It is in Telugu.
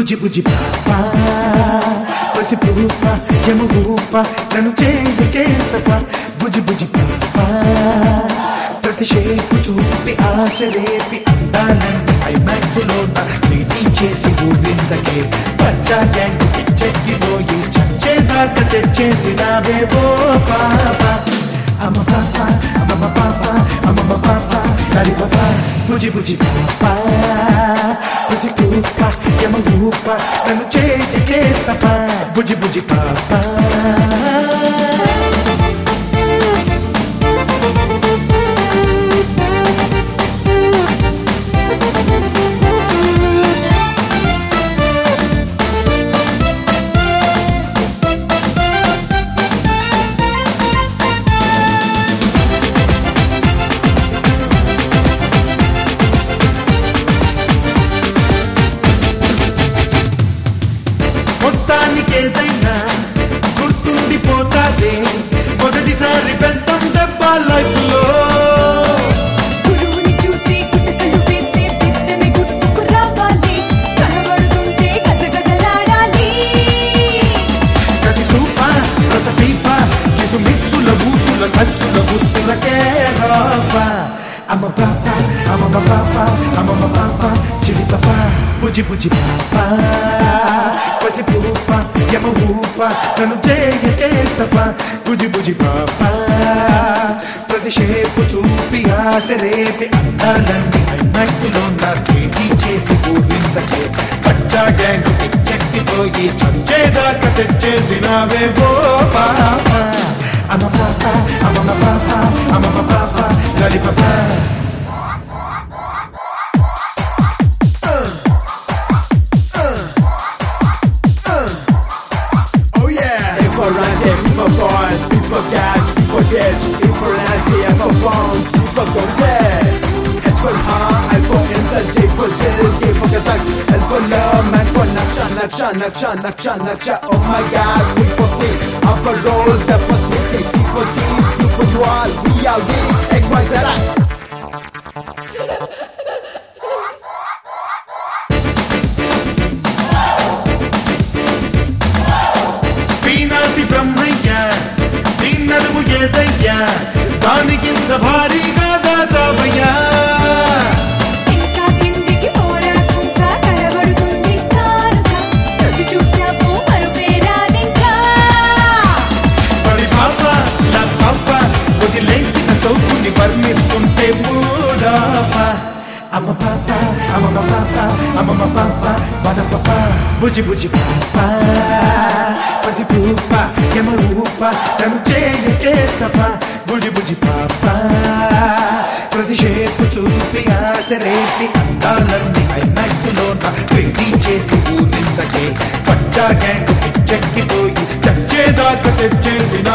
బుజ్జి బుజ్జి పాప పసిపూప యమగూప నన్ను చేయకే సఫ బుజ్జి బుజ్జి పాప ప్రతిషేపు చూపి ఆశ రేపి అందాలని ఐమాక్స్ లోన ప్రీతి చేసి ఊరించకే పచ్చా గ్యాంగ్ పిచ్చెక్కిపోయి చచ్చేదాకా తెచ్చేసినావేవో పాప అమ్మ పాప అమ్మమ్మ పాప అమ్మమ్మ పాప లాలి పాప బుజ్జి బుజ్జి పాప పసిపూప యమగూప నన్ను చేయకే సఫ బుజ్జి బుజ్జి పాప మొత్తానికేదైనా గుర్తుండిపోతాదే మొదటిసారి పెద్దం దెబ్బ లైఫ్ లో గురువుని చూసి గుట్టకలు వేస్తే బిడ్డని గుర్తుకు రావాలి కనబడుతుంటే గజగజలాడాలి కసి చూప రస పీప కిసు మిస్సుల బూసుల కస్సుల బుస్సులకే రాప అమ్మ పాప అమ్మమ్మ పాప అమ్మమ్మ పాప చిలి పాప బుజ్జి బుజ్జి పాప పసిపూప యమగూప నన్ను చేయకే సఫ బుజ్జి బుజ్జి పాప ప్రతిషేపు చూపి ఆశ రేపి అందాలన్నీ ఐమాక్స్ లోన ప్రీతి చేసి ఊరించకే పచ్చా గ్యాంగ్ పిచ్చెక్కిపోయి చచ్చేదాకా తెచ్చేసినావేవో పాప అమ్మ పాప అమ్మమ్మ పాప అమ్మమ్మ పాప లాలి పాప For boys, for guys, for kids, for auntie, for phones, for content. It's for hard, and for instant, for chills, for kazak, and for love, man, for naksha. Oh my God, we for me, I'm for rolls, that for sneaky, C for keys, you for dual, we are we, X, Y, Z, బ్రహ్మయ్యా నీ నడుము ఏదయ్యా దానికింత భారీగా దాచావయ్యా ఇంకా కిందికి పోరాకుంటా కనబడుతుంది కారుగా రుచి చూసావు మరుపేరాదింకా పడి పాప నా పాప వదిలేసిన సౌకుని వర్ణిస్తుంటే మూడాప అమ్మ పాప అమ్మమ్మ పాప అమ్మమ్మ పాప మన పాప బుజ్జి బుజ్జి పాప పసిపూప యమరూప నన్ను చేయకే సఫ బుజ్జి బుజ్జి పాప ప్రతిషేపు చూపి ఆశ రేపి అందాలన్నీ ఐమాక్స్ లోన ప్రీతి చేసి ఊరించకే పచ్చా గ్యాంగ్ పిచ్చెక్కిపోయి చచ్చేదాకా తెచ్చేసిన